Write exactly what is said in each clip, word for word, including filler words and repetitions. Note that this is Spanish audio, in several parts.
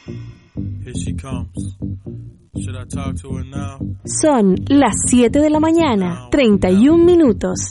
Here she comes. Should I talk to her now? Son las siete de la mañana, treinta y un minutos.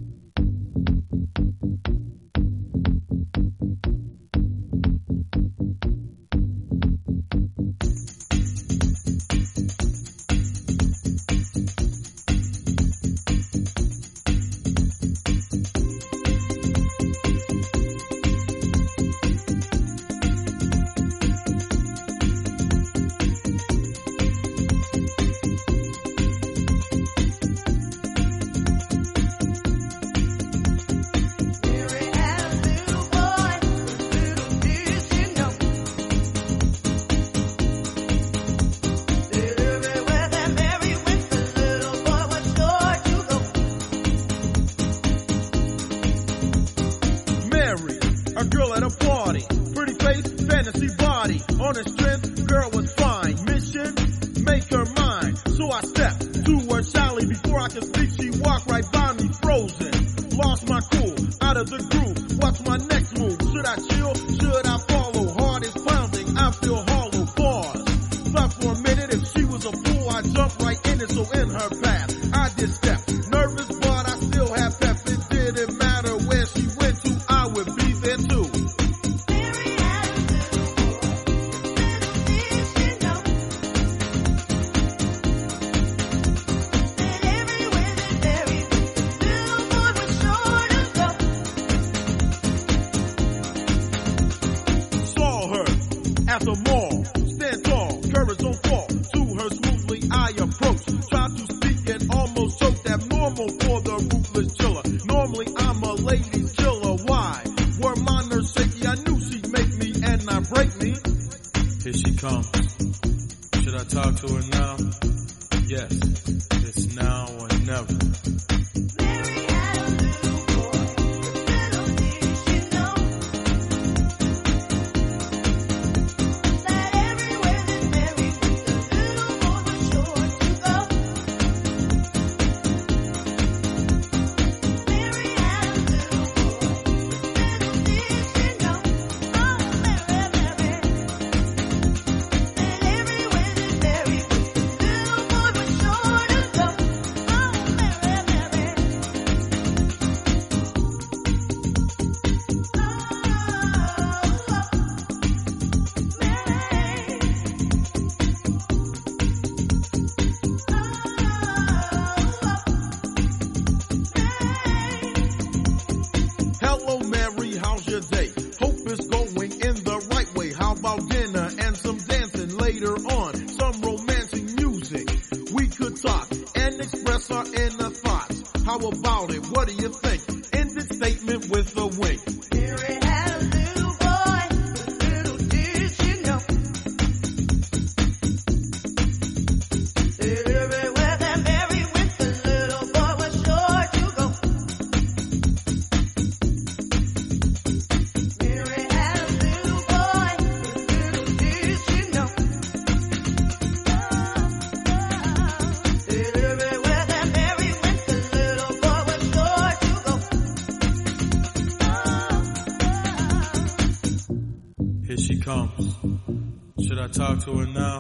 Talk to her now?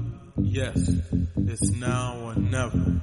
Yes, it's now or never.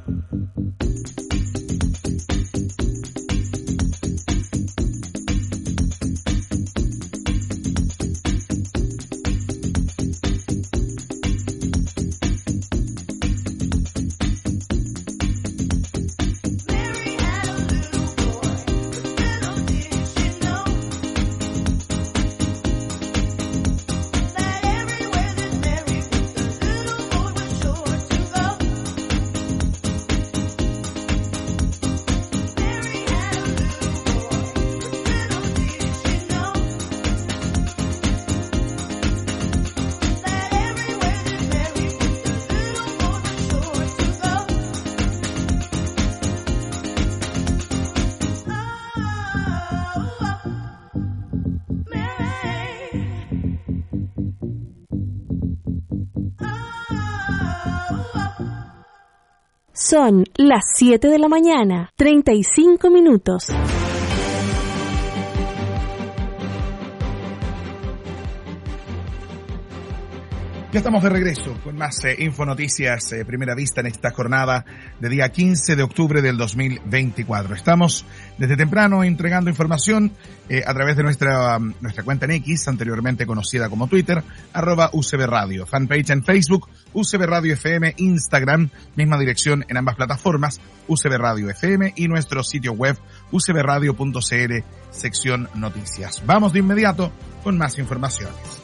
Son las siete de la mañana, treinta y cinco minutos. Ya estamos de regreso con más eh, Infonoticias, eh, primera vista en esta jornada de día quince de octubre del dos mil veinticuatro. Estamos desde temprano entregando información eh, a través de nuestra um, nuestra cuenta en X, anteriormente conocida como Twitter, arroba U C B Radio, fanpage en Facebook, U C B Radio F M, Instagram, misma dirección en ambas plataformas, U C B Radio F M, y nuestro sitio web u c b radio punto c l, sección noticias. Vamos de inmediato con más informaciones.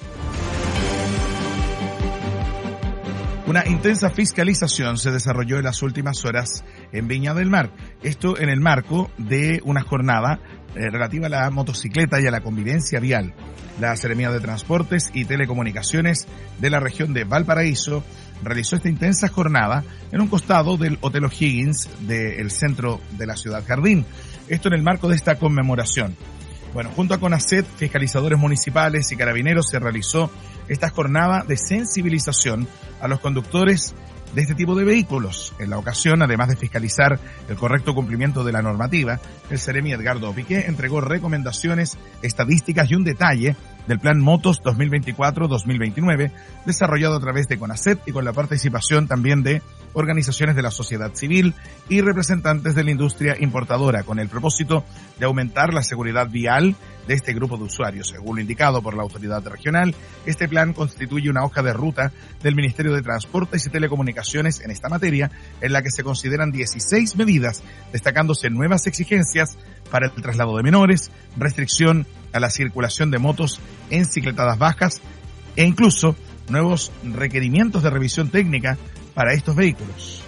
Una intensa fiscalización se desarrolló en las últimas horas en Viña del Mar. Esto en el marco de una jornada eh, relativa a la motocicleta y a la convivencia vial. La Seremía de Transportes y Telecomunicaciones de la región de Valparaíso realizó esta intensa jornada en un costado del Hotel O'Higgins del centro de la ciudad Jardín. Esto en el marco de esta conmemoración. Bueno, junto a CONACET, fiscalizadores municipales y carabineros, se realizó esta jornada de sensibilización a los conductores de este tipo de vehículos. En la ocasión, además de fiscalizar el correcto cumplimiento de la normativa, el Seremi Edgardo Piqué entregó recomendaciones, estadísticas y un detalle del Plan Motos dos mil veinticuatro dos mil veintinueve, desarrollado a través de CONACET y con la participación también de organizaciones de la sociedad civil y representantes de la industria importadora, con el propósito de aumentar la seguridad vial de este grupo de usuarios. Según lo indicado por la autoridad regional, este plan constituye una hoja de ruta del Ministerio de Transportes y Telecomunicaciones en esta materia, en la que se consideran dieciséis medidas, destacándose nuevas exigencias para el traslado de menores, restricción a la circulación de motos en cicletadas bajas e incluso nuevos requerimientos de revisión técnica para estos vehículos.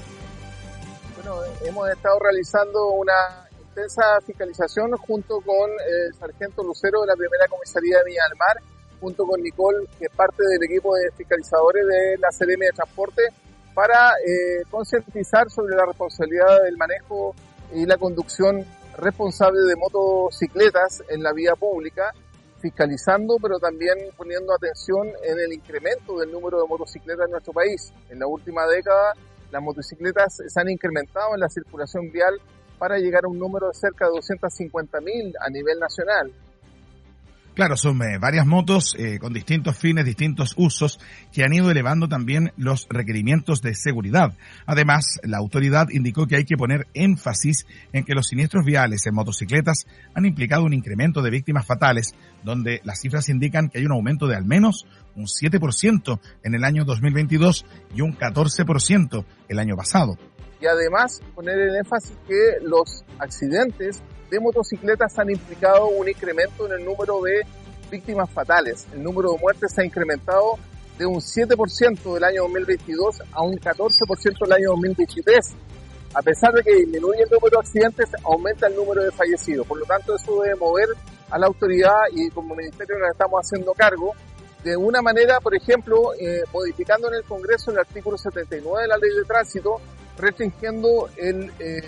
Bueno, hemos estado realizando una intensa fiscalización junto con el sargento Lucero de la primera comisaría de Viña del Mar, junto con Nicole, que es parte del equipo de fiscalizadores de la Seremia de Transporte, para eh, concientizar sobre la responsabilidad del manejo y la conducción responsable de motocicletas en la vía pública, fiscalizando, pero también poniendo atención en el incremento del número de motocicletas en nuestro país. En la última década, las motocicletas se han incrementado en la circulación vial para llegar a un número de cerca de doscientas cincuenta mil a nivel nacional. Claro, son eh, varias motos eh, con distintos fines, distintos usos, que han ido elevando también los requerimientos de seguridad. Además, la autoridad indicó que hay que poner énfasis en que los siniestros viales en motocicletas han implicado un incremento de víctimas fatales, donde las cifras indican que hay un aumento de al menos un siete por ciento en el año dos mil veintidós y un catorce por ciento el año pasado. Y además, poner el énfasis que los accidentes de motocicletas han implicado un incremento en el número de víctimas fatales. El número de muertes se ha incrementado de un siete por ciento del año dos mil veintidós a un catorce por ciento del año dos mil veintitrés. A pesar de que disminuye el número de accidentes, aumenta el número de fallecidos. Por lo tanto, eso debe mover a la autoridad, y como ministerio nos estamos haciendo cargo de una manera, por ejemplo, eh, modificando en el Congreso el artículo setenta y nueve de la Ley de Tránsito, restringiendo el eh,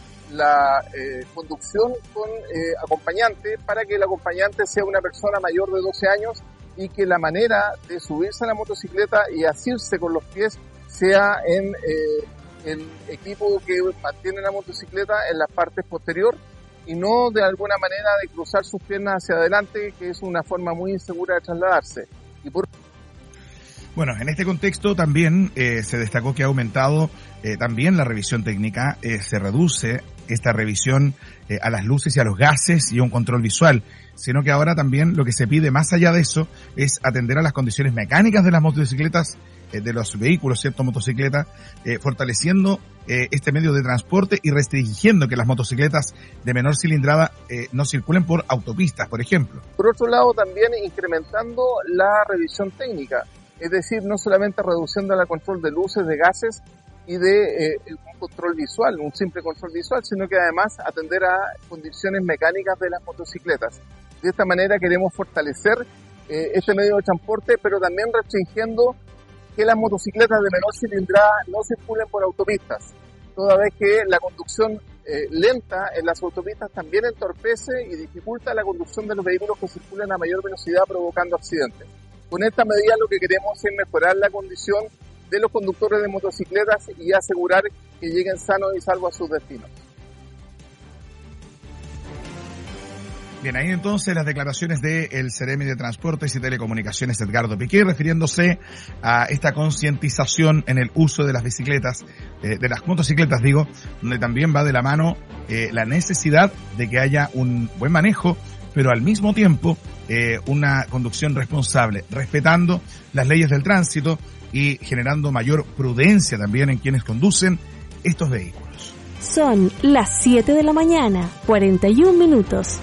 la eh, conducción con eh, acompañante, para que el acompañante sea una persona mayor de doce años y que la manera de subirse a la motocicleta y asirse con los pies sea en eh, el equipo que mantiene la motocicleta en las partes posterior, y no de alguna manera de cruzar sus piernas hacia adelante, que es una forma muy insegura de trasladarse. Y por Bueno, en este contexto también eh, se destacó que ha aumentado eh, también la revisión técnica, eh, se reduce esta revisión eh, a las luces y a los gases y un control visual, sino que ahora también lo que se pide más allá de eso es atender a las condiciones mecánicas de las motocicletas, eh, de los vehículos, ¿cierto? Motocicleta, eh, fortaleciendo eh, este medio de transporte y restringiendo que las motocicletas de menor cilindrada eh, no circulen por autopistas, por ejemplo. Por otro lado, también incrementando la revisión técnica. Es decir, no solamente reduciendo el control de luces, de gases y de eh, un control visual, un simple control visual, sino que además atender a condiciones mecánicas de las motocicletas. De esta manera queremos fortalecer eh, este medio de transporte, pero también restringiendo que las motocicletas de menor cilindrada no circulen por autopistas, toda vez que la conducción eh, lenta en las autopistas también entorpece y dificulta la conducción de los vehículos que circulan a mayor velocidad, provocando accidentes. Con esta medida lo que queremos es mejorar la condición de los conductores de motocicletas y asegurar que lleguen sanos y salvos a sus destinos. Bien, ahí entonces las declaraciones del Ceremi de Transportes y Telecomunicaciones, Edgardo Piqué, refiriéndose a esta concientización en el uso de las bicicletas, eh, de las motocicletas, digo, donde también va de la mano eh, la necesidad de que haya un buen manejo, pero al mismo tiempo eh, una conducción responsable, respetando las leyes del tránsito y generando mayor prudencia también en quienes conducen estos vehículos. Son las siete de la mañana, cuarenta y un minutos.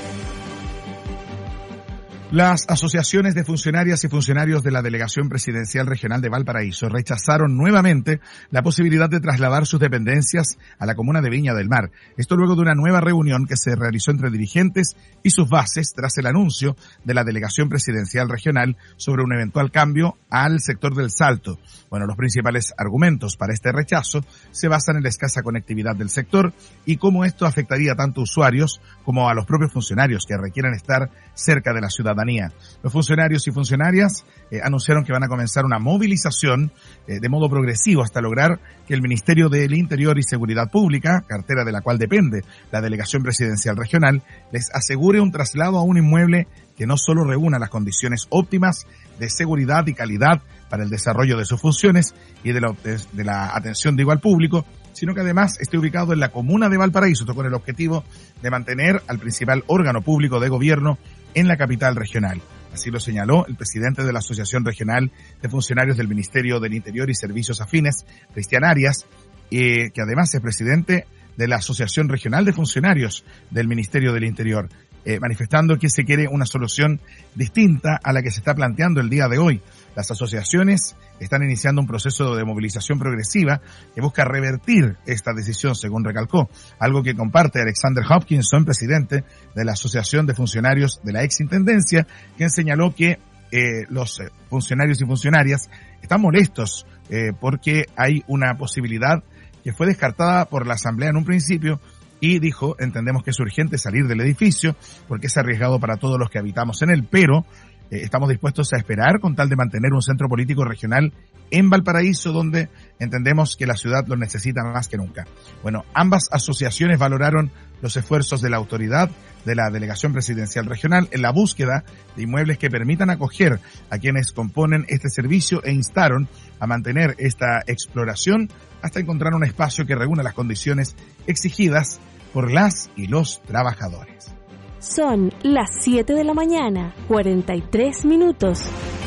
Las asociaciones de funcionarias y funcionarios de la Delegación Presidencial Regional de Valparaíso rechazaron nuevamente la posibilidad de trasladar sus dependencias a la comuna de Viña del Mar. Esto luego de una nueva reunión que se realizó entre dirigentes y sus bases tras el anuncio de la Delegación Presidencial Regional sobre un eventual cambio al sector del Salto. Bueno, los principales argumentos para este rechazo se basan en la escasa conectividad del sector y cómo esto afectaría tanto a usuarios como a los propios funcionarios que requieran estar cerca de la ciudadanía. Los funcionarios y funcionarias eh, anunciaron que van a comenzar una movilización eh, de modo progresivo hasta lograr que el Ministerio del Interior y Seguridad Pública, cartera de la cual depende la Delegación Presidencial Regional, les asegure un traslado a un inmueble que no solo reúna las condiciones óptimas de seguridad y calidad para el desarrollo de sus funciones y de la, de, de la atención, digo, al público, sino que además esté ubicado en la comuna de Valparaíso, con el objetivo de mantener al principal órgano público de gobierno en la capital regional. Así lo señaló el presidente de la Asociación Regional de Funcionarios del Ministerio del Interior y Servicios Afines, Cristian Arias, eh, que además es presidente de la Asociación Regional de Funcionarios del Ministerio del Interior, eh, manifestando que se quiere una solución distinta a la que se está planteando el día de hoy. Las asociaciones están iniciando un proceso de movilización progresiva que busca revertir esta decisión, según recalcó, algo que comparte Alexander Hopkinson, presidente de la Asociación de Funcionarios de la Exintendencia, quien señaló que eh, los funcionarios y funcionarias están molestos eh, porque hay una posibilidad que fue descartada por la Asamblea en un principio y dijo, entendemos que es urgente salir del edificio porque es arriesgado para todos los que habitamos en él, pero Eh, estamos dispuestos a esperar con tal de mantener un centro político regional en Valparaíso, donde entendemos que la ciudad lo necesita más que nunca. Bueno, ambas asociaciones valoraron los esfuerzos de la autoridad de la Delegación Presidencial Regional en la búsqueda de inmuebles que permitan acoger a quienes componen este servicio e instaron a mantener esta exploración hasta encontrar un espacio que reúna las condiciones exigidas por las y los trabajadores. Son las siete de la mañana, cuarenta y tres minutos.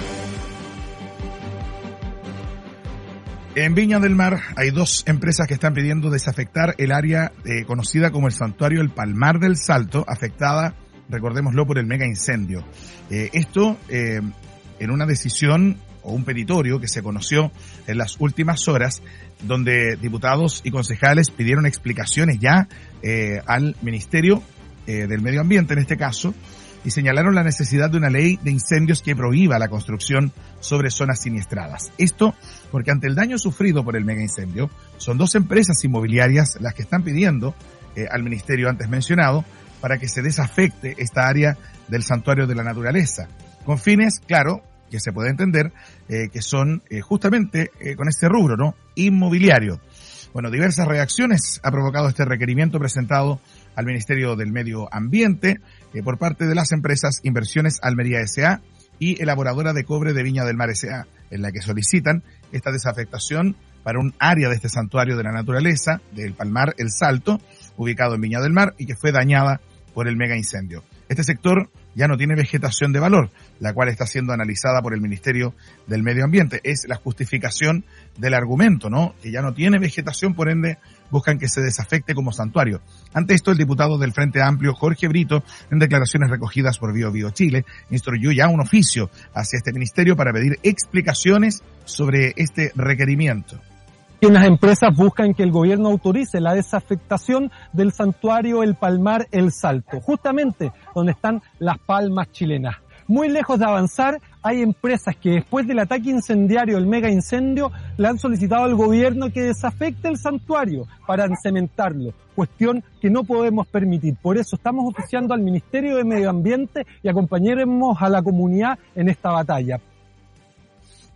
En Viña del Mar hay dos empresas que están pidiendo desafectar el área eh, conocida como el Santuario El Palmar del Salto, afectada, recordémoslo, por el mega incendio. Eh, esto eh, en una decisión o un petitorio que se conoció en las últimas horas, donde diputados y concejales pidieron explicaciones ya eh, al Ministerio eh, del Medio Ambiente, en este caso, y señalaron la necesidad de una ley de incendios que prohíba la construcción sobre zonas siniestradas. Esto porque ante el daño sufrido por el mega incendio, son dos empresas inmobiliarias las que están pidiendo eh, al ministerio antes mencionado para que se desafecte esta área del Santuario de la Naturaleza, con fines, claro, que se puede entender, eh, que son eh, justamente eh, con este rubro, ¿no? Inmobiliario. Bueno, diversas reacciones ha provocado este requerimiento presentado al Ministerio del Medio Ambiente eh, por parte de las empresas Inversiones Almería S A y Elaboradora de Cobre de Viña del Mar S A, en la que solicitan esta desafectación para un área de este santuario de la naturaleza, del Palmar El Salto, ubicado en Viña del Mar y que fue dañada por el mega incendio. Este sector ya no tiene vegetación de valor, la cual está siendo analizada por el Ministerio del Medio Ambiente. Es la justificación del argumento, ¿no? Que ya no tiene vegetación, por ende buscan que se desafecte como santuario. Ante esto, el diputado del Frente Amplio, Jorge Brito, en declaraciones recogidas por Bio Bio Chile, instruyó ya un oficio hacia este ministerio para pedir explicaciones sobre este requerimiento. Y unas empresas buscan que el gobierno autorice la desafectación del santuario El Palmar El Salto, justamente donde están las palmas chilenas. Muy lejos de avanzar, hay empresas que después del ataque incendiario, el mega incendio, le han solicitado al gobierno que desafecte el santuario para cementarlo, cuestión que no podemos permitir. Por eso estamos oficiando al Ministerio de Medio Ambiente y acompañaremos a la comunidad en esta batalla.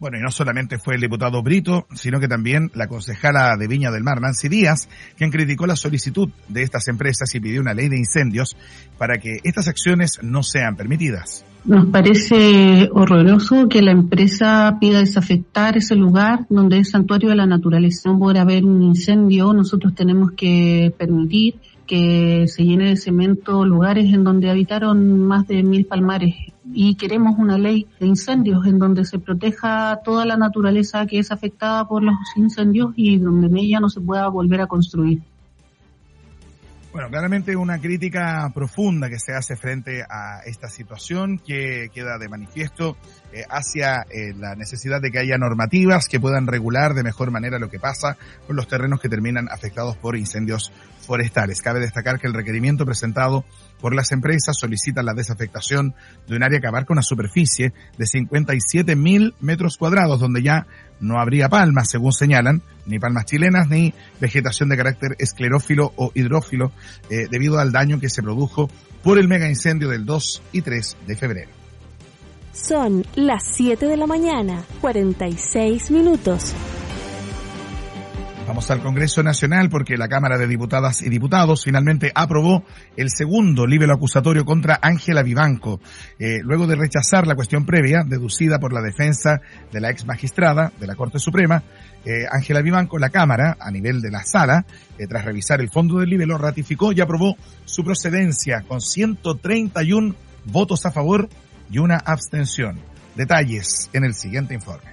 Bueno, y no solamente fue el diputado Brito, sino que también la concejala de Viña del Mar, Nancy Díaz, quien criticó la solicitud de estas empresas y pidió una ley de incendios para que estas acciones no sean permitidas. Nos parece horroroso que la empresa pida desafectar ese lugar donde es santuario de la naturaleza. No puede haber un incendio, nosotros tenemos que permitir que se llene de cemento lugares en donde habitaron más de mil palmares. Y queremos una ley de incendios en donde se proteja toda la naturaleza que es afectada por los incendios y donde en ella no se pueda volver a construir. Bueno, claramente una crítica profunda que se hace frente a esta situación que queda de manifiesto eh, hacia eh, la necesidad de que haya normativas que puedan regular de mejor manera lo que pasa con los terrenos que terminan afectados por incendios forestales. Cabe destacar que el requerimiento presentado por las empresas solicita la desafectación de un área que abarca una superficie de cincuenta y siete mil metros cuadrados, donde ya no habría palmas, según señalan, ni palmas chilenas, ni vegetación de carácter esclerófilo o hidrófilo, eh, debido al daño que se produjo por el mega incendio del dos y tres de febrero. Son las siete de la mañana, cuarenta y seis minutos. Vamos al Congreso Nacional porque la Cámara de Diputadas y Diputados finalmente aprobó el segundo libelo acusatorio contra Ángela Vivanco, eh, luego de rechazar la cuestión previa deducida por la defensa de la ex magistrada de la Corte Suprema. eh, Ángela Vivanco, la Cámara, a nivel de la Sala, eh, tras revisar el fondo del libelo, ratificó y aprobó su procedencia con ciento treinta y uno votos a favor y una abstención. Detalles en el siguiente informe.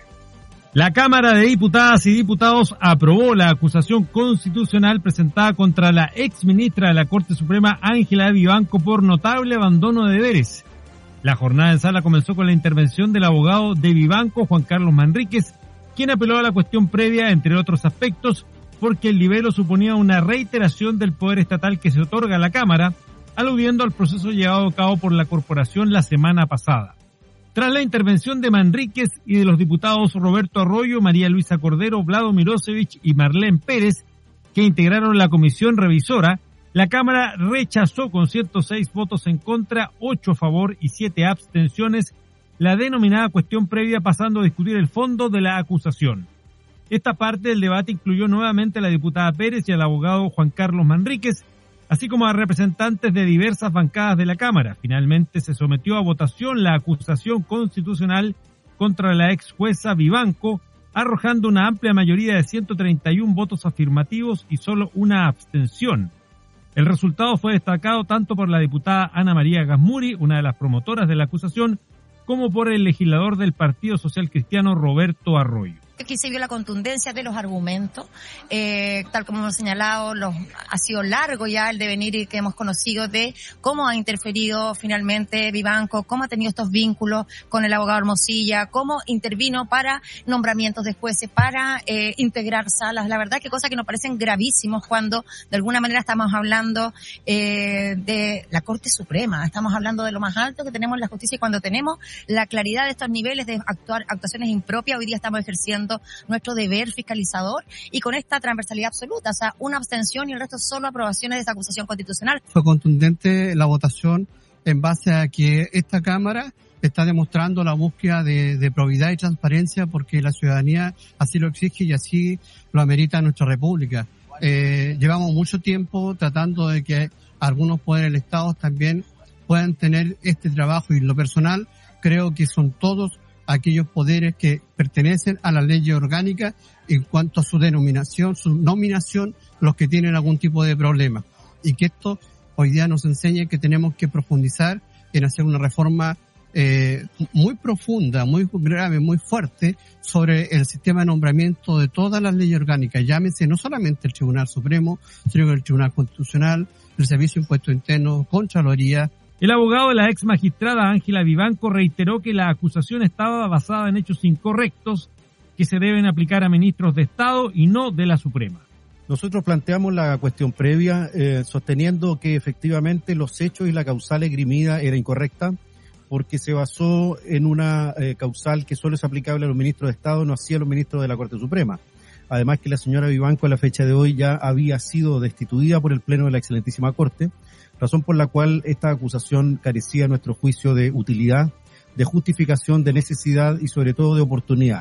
La Cámara de Diputadas y Diputados aprobó la acusación constitucional presentada contra la exministra de la Corte Suprema, Ángela Vivanco, por notable abandono de deberes. La jornada en sala comenzó con la intervención del abogado de Vivanco, Juan Carlos Manríquez, quien apeló a la cuestión previa, entre otros aspectos, porque el libelo suponía una reiteración del poder estatal que se otorga a la Cámara, aludiendo al proceso llevado a cabo por la corporación la semana pasada. Tras la intervención de Manríquez y de los diputados Roberto Arroyo, María Luisa Cordero, Vlado Mirosevich y Marlene Pérez, que integraron la comisión revisora, la Cámara rechazó con ciento seis votos en contra, ocho a favor y siete abstenciones la denominada cuestión previa, pasando a discutir el fondo de la acusación. Esta parte del debate incluyó nuevamente a la diputada Pérez y al abogado Juan Carlos Manríquez, así como a representantes de diversas bancadas de la Cámara. Finalmente se sometió a votación la acusación constitucional contra la ex jueza Vivanco, arrojando una amplia mayoría de ciento treinta y uno votos afirmativos y solo una abstención. El resultado fue destacado tanto por la diputada Ana María Gasmuri, una de las promotoras de la acusación, como por el legislador del Partido Social Cristiano, Roberto Arroyo. Aquí se vio la contundencia de los argumentos, eh, tal como hemos señalado, los, ha sido largo ya el devenir que hemos conocido de cómo ha interferido finalmente Vivanco, cómo ha tenido estos vínculos con el abogado Hermosilla, cómo intervino para nombramientos de jueces, para eh, integrar salas. La verdad que cosas que nos parecen gravísimos cuando de alguna manera estamos hablando eh, de la Corte Suprema, estamos hablando de lo más alto que tenemos en la justicia, y cuando tenemos la claridad de estos niveles de actuar actuaciones impropias, hoy día estamos ejerciendo nuestro deber fiscalizador y con esta transversalidad absoluta, o sea, una abstención y el resto solo aprobaciones de esta acusación constitucional. Fue contundente la votación en base a que esta Cámara está demostrando la búsqueda de, de probidad y transparencia porque la ciudadanía así lo exige y así lo amerita nuestra República. Eh, llevamos mucho tiempo tratando de que algunos poderes del Estado también puedan tener este trabajo, y en lo personal creo que son todos aquellos poderes que pertenecen a la ley orgánica en cuanto a su denominación, su nominación, los que tienen algún tipo de problema. Y que esto hoy día nos enseña que tenemos que profundizar en hacer una reforma eh, muy profunda, muy grave, muy fuerte sobre el sistema de nombramiento de todas las leyes orgánicas. Llámese no solamente el Tribunal Supremo, sino el Tribunal Constitucional, el Servicio de Impuestos Internos, Contraloría. El abogado de la ex magistrada Ángela Vivanco reiteró que la acusación estaba basada en hechos incorrectos que se deben aplicar a ministros de Estado y no de la Suprema. Nosotros planteamos la cuestión previa eh, sosteniendo que efectivamente los hechos y la causal esgrimida era incorrecta porque se basó en una eh, causal que solo es aplicable a los ministros de Estado, no así a los ministros de la Corte Suprema. Además que la señora Vivanco a la fecha de hoy ya había sido destituida por el Pleno de la Excelentísima Corte, razón por la cual esta acusación carecía a nuestro juicio de utilidad, de justificación, de necesidad y sobre todo de oportunidad.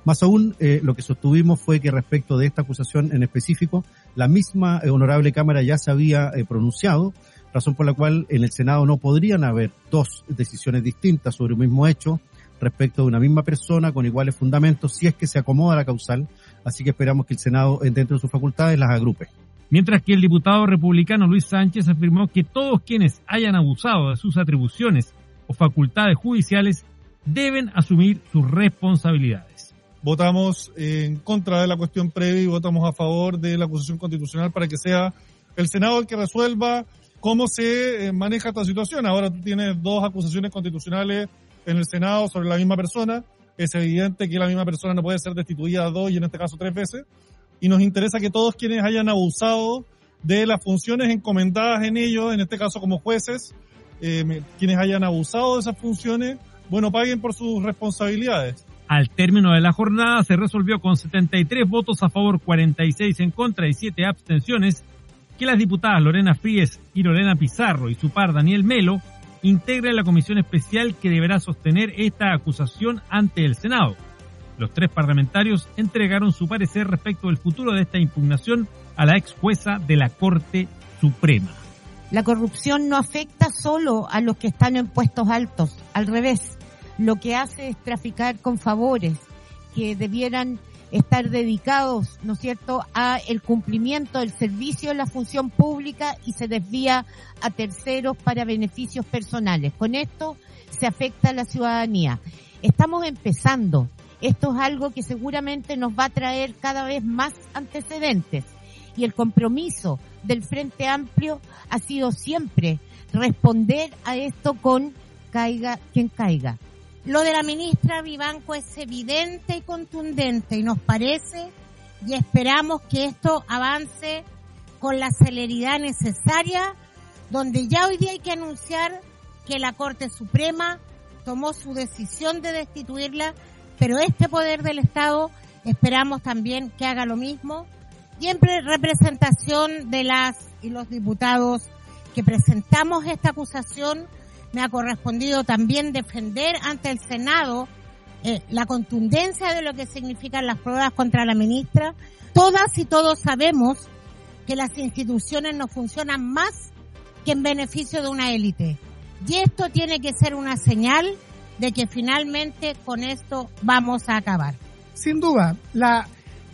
Más aún, eh, lo que sostuvimos fue que respecto de esta acusación en específico, la misma eh, honorable Cámara ya se había eh, pronunciado, razón por la cual en el Senado no podrían haber dos decisiones distintas sobre un mismo hecho respecto de una misma persona con iguales fundamentos si es que se acomoda la causal, así que esperamos que el Senado, dentro de sus facultades, las agrupe. Mientras que el diputado republicano Luis Sánchez afirmó que todos quienes hayan abusado de sus atribuciones o facultades judiciales deben asumir sus responsabilidades. Votamos en contra de la cuestión previa y votamos a favor de la acusación constitucional para que sea el Senado el que resuelva cómo se maneja esta situación. Ahora tú tienes dos acusaciones constitucionales en el Senado sobre la misma persona. Es evidente que la misma persona no puede ser destituida dos y en este caso tres veces. Y nos interesa que todos quienes hayan abusado de las funciones encomendadas en ellos, en este caso como jueces, eh, quienes hayan abusado de esas funciones, bueno, paguen por sus responsabilidades. Al término de la jornada se resolvió con setenta y tres votos a favor, cuarenta y seis en contra y siete abstenciones, que las diputadas Lorena Fríes y Lorena Pizarro y su par Daniel Melo integren la comisión especial que deberá sostener esta acusación ante el Senado. Los tres parlamentarios entregaron su parecer respecto del futuro de esta impugnación a la ex jueza de la Corte Suprema. La corrupción no afecta solo a los que están en puestos altos, al revés. Lo que hace es traficar con favores que debieran estar dedicados, ¿no es cierto?, a el cumplimiento del servicio de la función pública y se desvía a terceros para beneficios personales. Con esto se afecta a la ciudadanía. Estamos empezando. Esto es algo que seguramente nos va a traer cada vez más antecedentes. Y el compromiso del Frente Amplio ha sido siempre responder a esto con caiga quien caiga. Lo de la ministra Vivanco es evidente y contundente y nos parece y esperamos que esto avance con la celeridad necesaria, donde ya hoy día hay que anunciar que la Corte Suprema tomó su decisión de destituirla, pero este poder del Estado esperamos también que haga lo mismo y en representación de las y los diputados que presentamos esta acusación, me ha correspondido también defender ante el Senado eh, la contundencia de lo que significan las pruebas contra la ministra. Todas y todos sabemos que las instituciones no funcionan más que en beneficio de una élite. Y esto tiene que ser una señal de que finalmente con esto vamos a acabar. Sin duda, la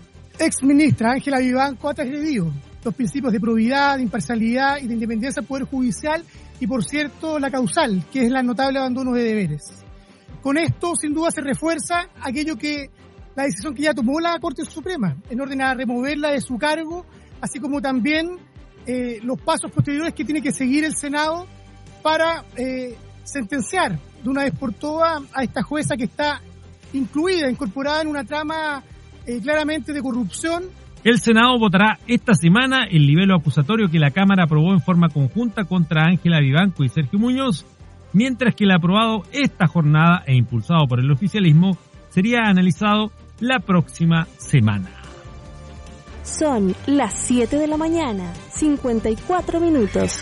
ex ministra Ángela Vivanco ha transgredido los principios de probidad, de imparcialidad y de independencia del Poder Judicial y, por cierto, la causal, que es el notable abandono de deberes. Con esto, sin duda, se refuerza aquello que la decisión que ya tomó la Corte Suprema en orden a removerla de su cargo, así como también eh, los pasos posteriores que tiene que seguir el Senado para eh, sentenciar de una vez por todas a esta jueza que está incluida, incorporada en una trama eh, claramente de corrupción. El Senado votará esta semana el libelo acusatorio que la Cámara aprobó en forma conjunta contra Ángela Vivanco y Sergio Muñoz, mientras que el aprobado esta jornada e impulsado por el oficialismo sería analizado la próxima semana. Son las siete de la mañana, cincuenta y cuatro minutos.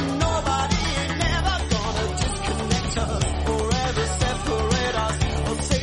Forever separate us or take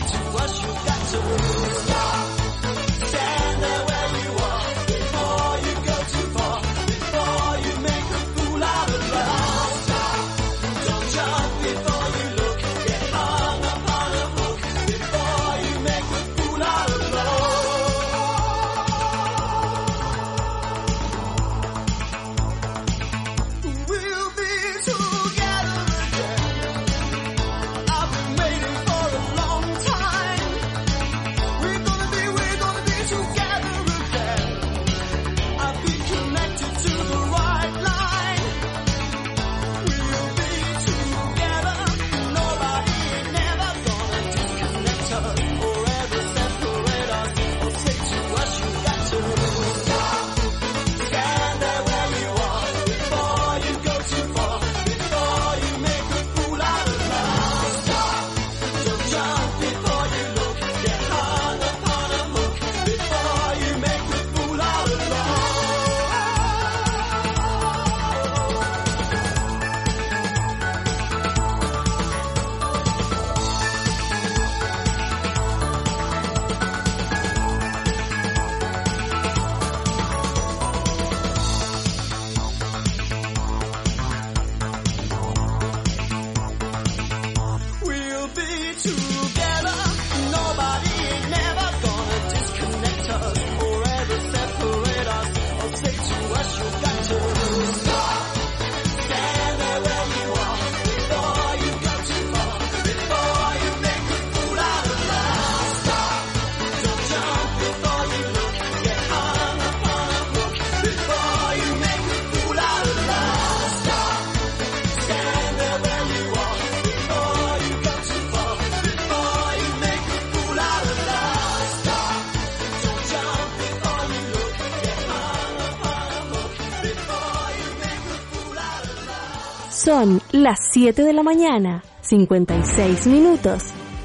Son las siete de la mañana, cincuenta y seis minutos.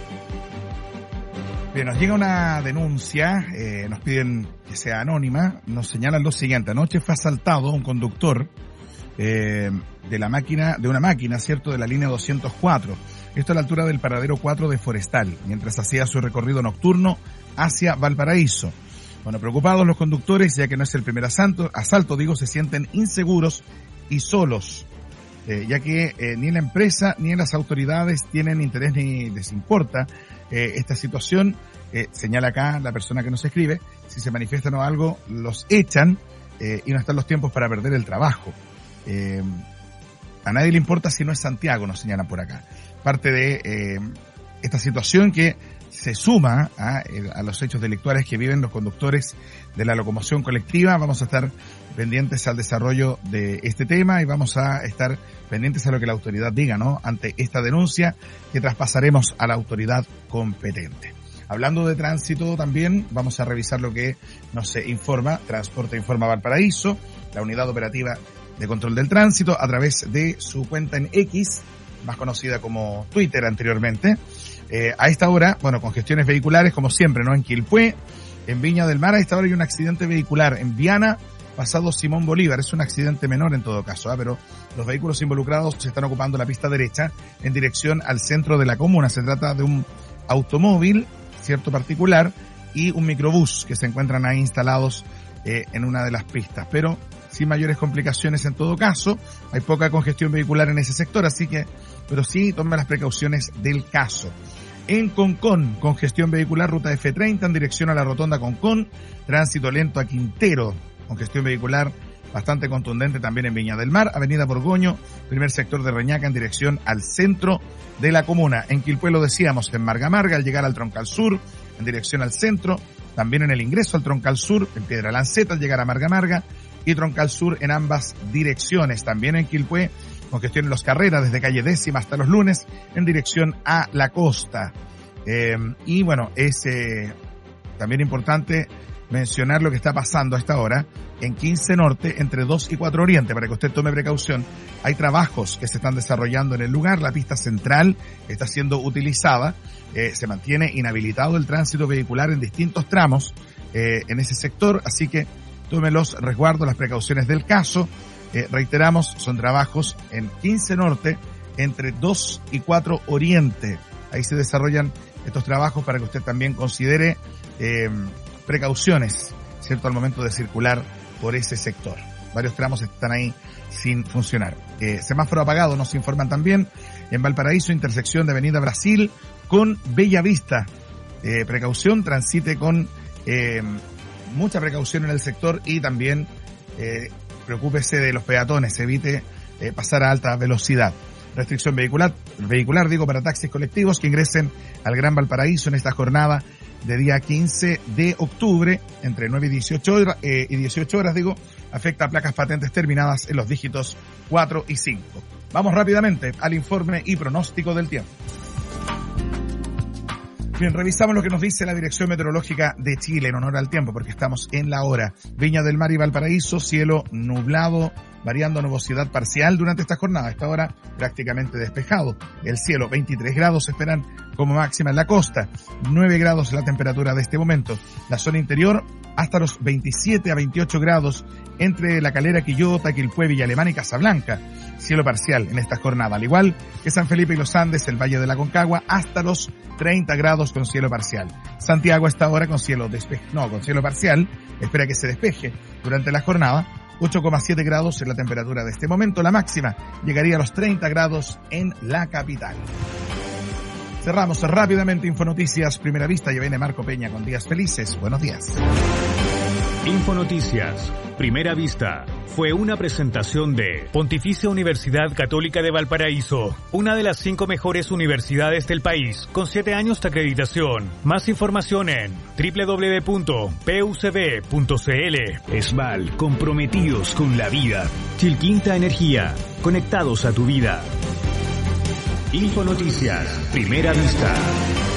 Bien, nos llega una denuncia, eh, nos piden que sea anónima, nos señalan lo siguiente: anoche fue asaltado un conductor eh, de la máquina, de una máquina, cierto, de la línea doscientos cuatro. Esto a la altura del paradero cuatro de Forestal, mientras hacía su recorrido nocturno hacia Valparaíso. Bueno, preocupados los conductores, ya que no es el primer asalto, asalto digo, se sienten inseguros y solos, eh, ya que eh, ni la empresa ni las autoridades tienen interés ni les importa eh, esta situación. Eh, señala acá la persona que nos escribe, si se manifiestan o algo, los echan eh, y no están los tiempos para perder el trabajo. Eh, a nadie le importa si no es Santiago, nos señalan por acá. Parte de eh, esta situación que se suma a, a los hechos delictuales que viven los conductores de la locomoción colectiva. Vamos a estar pendientes al desarrollo de este tema y vamos a estar pendientes a lo que la autoridad diga, ¿no?, ante esta denuncia que traspasaremos a la autoridad competente. Hablando de tránsito también, vamos a revisar lo que nos informa Transporte Informa Valparaíso, la unidad operativa de control del tránsito, a través de su cuenta en X, más conocida como Twitter anteriormente. Eh, a esta hora, bueno, congestiones vehiculares como siempre, ¿no? En Quilpué, en Viña del Mar, a esta hora hay un accidente vehicular en Viana, pasado Simón Bolívar. Es un accidente menor en todo caso, ¿eh? Pero los vehículos involucrados se están ocupando la pista derecha en dirección al centro de la comuna. Se trata de un automóvil, cierto, particular, y un microbús que se encuentran ahí instalados eh, en una de las pistas, pero sin mayores complicaciones en todo caso. Hay poca congestión vehicular en ese sector, así que, pero sí tomen las precauciones del caso. En Concón, congestión vehicular, ruta F treinta en dirección a la rotonda Concón, tránsito lento a Quintero, congestión vehicular bastante contundente también en Viña del Mar, avenida Borgoño, primer sector de Reñaca en dirección al centro de la comuna. En Quilpué lo decíamos, en Marga Marga, al llegar al Troncal Sur, en dirección al centro, también en el ingreso al Troncal Sur, en Piedra Lanceta, al llegar a Marga Marga, y Troncal Sur en ambas direcciones. También en Quilpué, congestión en Los Carreras, desde calle Décima hasta Los Lunes, en dirección a la costa. Eh, y bueno, es eh, también importante mencionar lo que está pasando a esta hora en quince Norte, entre dos y cuatro Oriente, para que usted tome precaución. Hay trabajos que se están desarrollando en el lugar, la pista central está siendo utilizada, eh, se mantiene inhabilitado el tránsito vehicular en distintos tramos eh, en ese sector, así que tome los resguardos, las precauciones del caso. Eh, reiteramos, son trabajos en quince Norte, entre dos y cuatro Oriente. Ahí se desarrollan estos trabajos para que usted también considere eh, precauciones, ¿cierto?, al momento de circular por ese sector. Varios tramos están ahí sin funcionar. Eh, semáforo apagado, nos informan también, en Valparaíso, intersección de Avenida Brasil con Bella Vista. Eh, precaución, transite con eh, mucha precaución en el sector y también eh, preocúpese de los peatones, evite eh, pasar a alta velocidad. Restricción vehicular, vehicular digo, para taxis colectivos que ingresen al Gran Valparaíso en esta jornada de día quince de octubre, entre nueve y dieciocho horas, eh, y dieciocho horas, digo, afecta a placas patentes terminadas en los dígitos cuatro y cinco. Vamos rápidamente al informe y pronóstico del tiempo. Bien, revisamos lo que nos dice la Dirección Meteorológica de Chile en honor al tiempo, porque estamos en la hora. Viña del Mar y Valparaíso, cielo nublado, variando nubosidad parcial durante esta jornada. A esta hora prácticamente despejado. El cielo, veintitrés grados se esperan como máxima en la costa, nueve grados la temperatura de este momento. La zona interior hasta los veintisiete a veintiocho grados entre La Calera, Quillota, Quilpué, Villa Alemana y Casablanca. Cielo parcial en esta jornada, al igual que San Felipe y Los Andes, el Valle de la Concagua, hasta los treinta grados con cielo parcial. Santiago a esta hora con cielo despe- no, con cielo parcial, espera que se despeje durante la jornada. ocho coma siete grados en la temperatura de este momento, la máxima llegaría a los treinta grados en la capital. Cerramos rápidamente Infonoticias, Primera Vista, y viene Marco Peña con Días Felices. Buenos días. Infonoticias, Primera Vista, fue una presentación de Pontificia Universidad Católica de Valparaíso, una de las cinco mejores universidades del país, con siete años de acreditación. Más información en doble u doble u doble u punto p u c b punto c l. Esval, comprometidos con la vida. Chilquinta Energía, conectados a tu vida. Infonoticias, Primera Vista.